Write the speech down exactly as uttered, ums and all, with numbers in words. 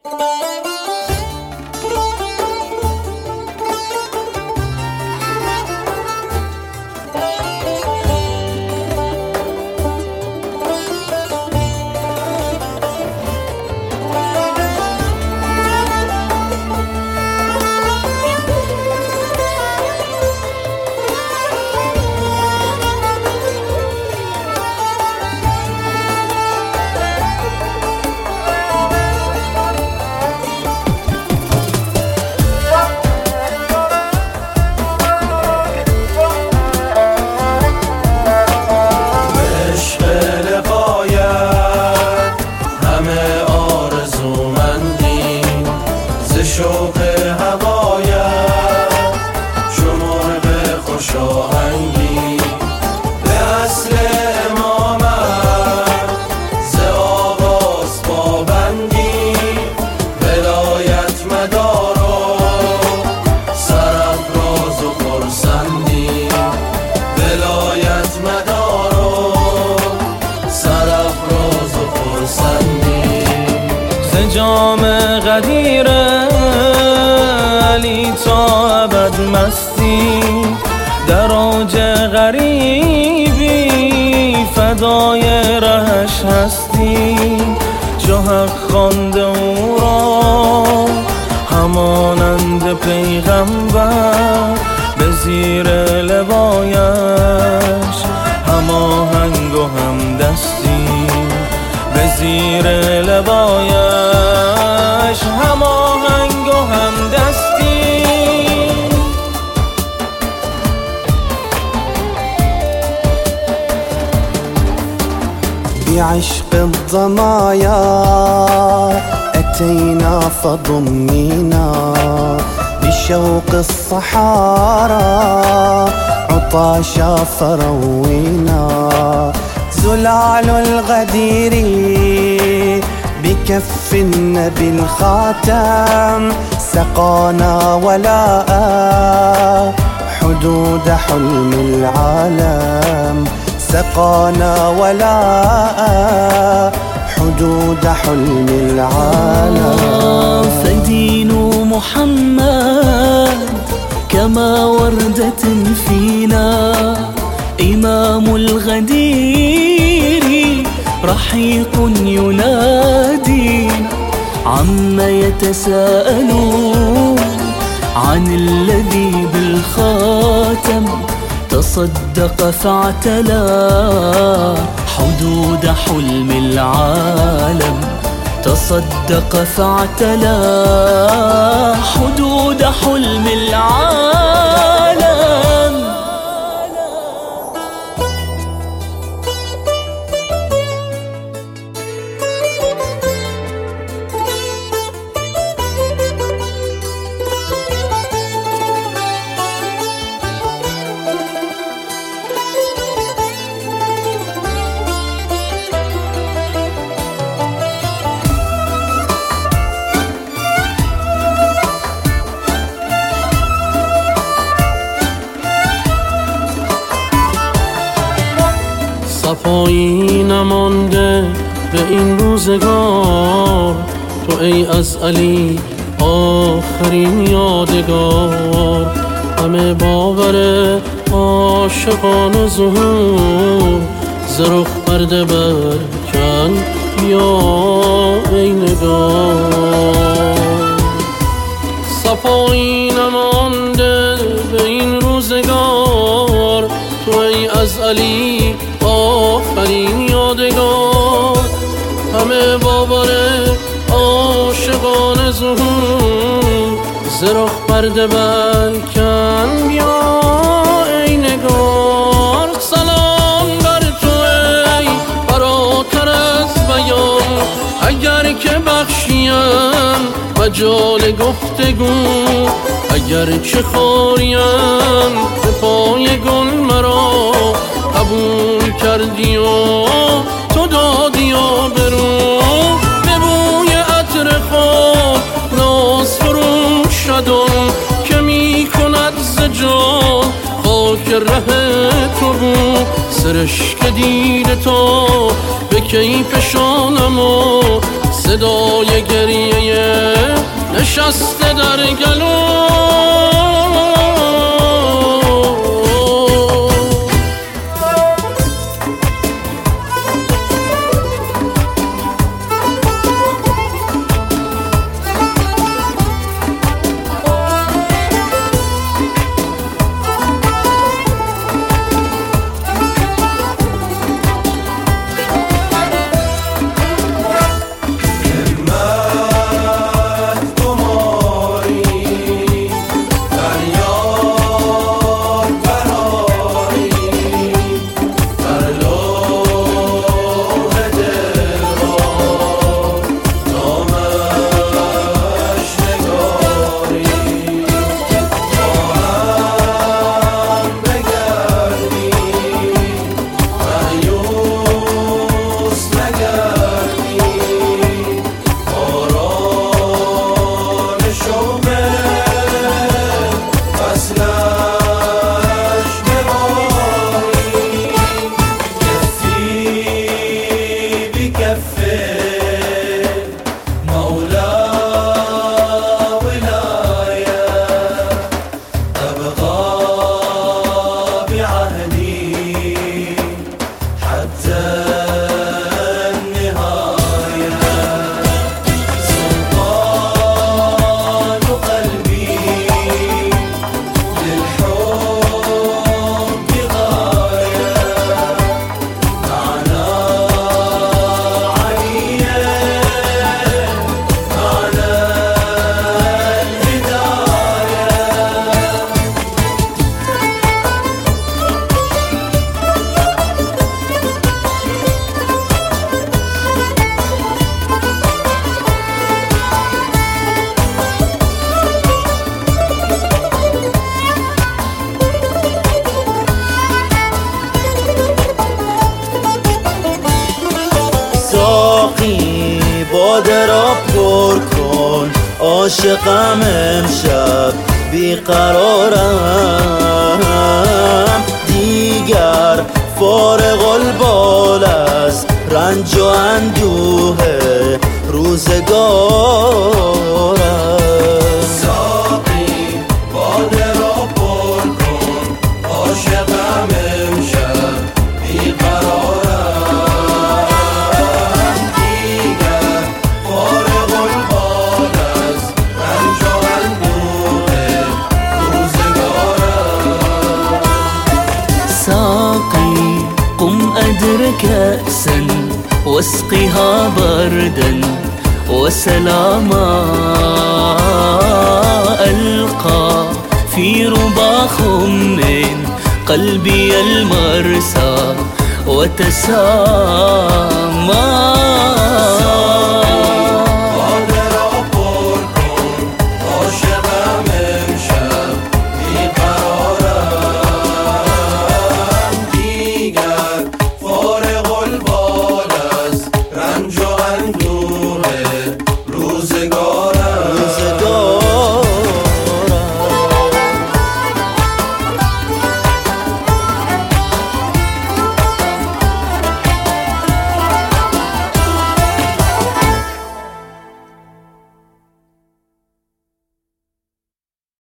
شوق هوایت چو مرغ خوش آهنگی به اصل امامت ز آغاز پابندی ولایت مدار و سرافراز و خرسندی ولایت مدار و سرافراز و خرسندی ز جام غدیره علی تا ابد مستی در اوج غریبی فدای رهش هستی چو حق خوانده او را همانند پیغمبر به زیر لوایش هماهنگ و همدستی به زیر لوایش هماهنگ و همدستی بعشق الضمايا أتينا فضمينا بشوق الصحارى عطاشا فروينا زلال الغدير بكف النبي الخاتم سقانا ولاء حدود حلم العالم سقانا ولاء حدود حلم العالم فدين محمد كما وردة فينا إمام الغدير رحيق ينادي عما يتساءلون عن الذي بالخاتم تصدق فاعتلى حدود حلم العالم تصدق فاعتلى حدود حلم العالم صفایی نمانده به این روزگار تو ای از علی آخرین یادگار همه باور عاشقان ظهور ز رخ پرده برکن یا ای نگار صفایی نمانده به این روزگار تو ای از علی آخرین یادگار همه باور عاشقان ظهور ز رخ پرده برکن بیا ای نگار سلام بر تو ای فراتر از بیان اگر که بخشیم مجال گفتگو اگر چه خاریم به پای گل مرا قبول کردی و تو دادی و برو به بوی عطر خود ناز فرو شدم که می کند ز جان خاک ره تو بود سرشک دید تو به کیف شانم و صدای گریه نشسته در گلو. باده را پر کن، عاشقم امشب بیقرارم. دیگر فارغ البال از رنج و اندوه روزگارم. ساقی باده را پر کن، عاشقم امشب بیقرارم. كأسا واسقها بردا وسلاما. ألقى في ربا خم قلبي المرسى وتسامى.